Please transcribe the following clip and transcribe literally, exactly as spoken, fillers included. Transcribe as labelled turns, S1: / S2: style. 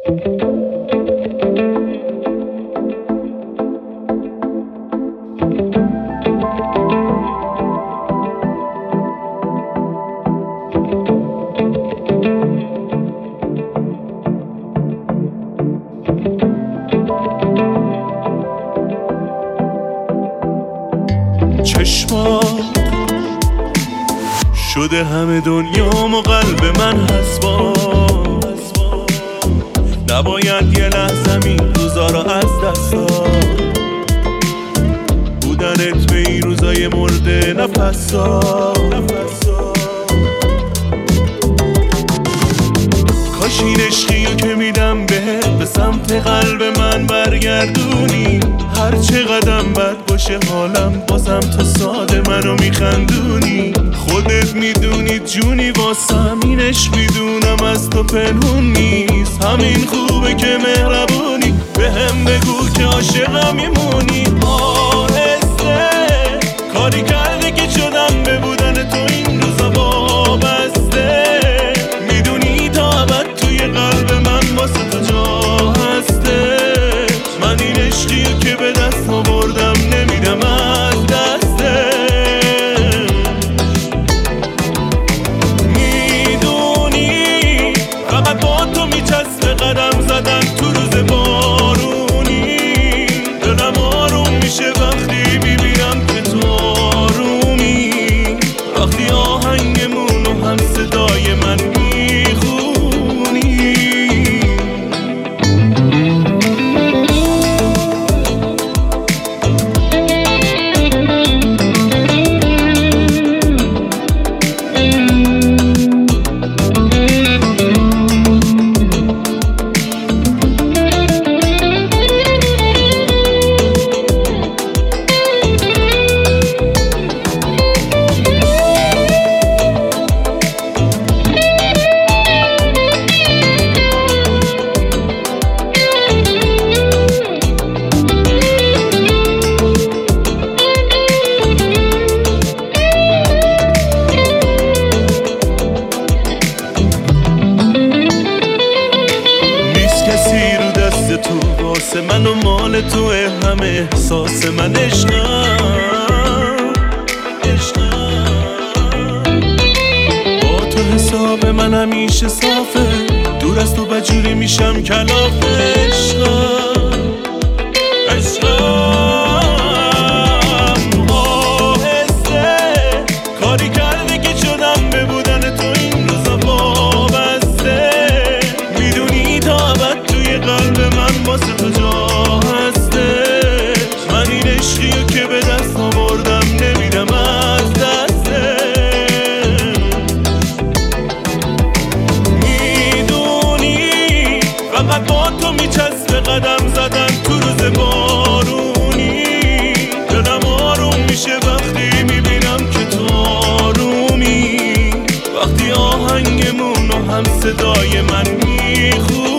S1: چشمات شده همه دنیام و قلب من حسباس، نباید یه لحظه این روزا رو از دست داد. بودنت به این روزای مرده نفسا، کاش این عشقیو که میدم بهت به سمت قلب من برگردونی. هر چه قدم بد باشه حالم بازم تو ساده منو میخندونی. خودت میدونی جونی واسم این عشق میدونم از تو پنهون نیست. همین خوبه که مهربونی به هم بگو که عاشقم میمونی. آهسته کاری کرده که شدم به بودن تو این روزا وابسته. میدونی تا ابد توی قلب من واسه تو جا هسته. من این عشقیو که به دست آوردم نمیدم از دسته. میدونی فقط با تو میچسبه قدم زدن تو روز بارونی. دلم آروم میشه وقتی میبینم که تو آرومی. وقتی آهنگمونو هم صدای من میخونی. تو واسه من و مال تو همه احساس من عشقم با تو حساب من همیشه صافه. دور از تو بجوری میشم کلاف عشقم عشقم. آهسته کاری کرده که شدم به بودن تو این روزا وابسته. میدونی تا ابد توی قلب من واسه تو جا هسته. من این عشقیو که به دست آوردم نمیدم از دسته. میدونی فقط با تو میچسبه قدم زدن تو روز بارونی. دلم آروم میشه وقتی میبینم که تو آرومی. وقتی آهنگمونو هم صدای من میخونی.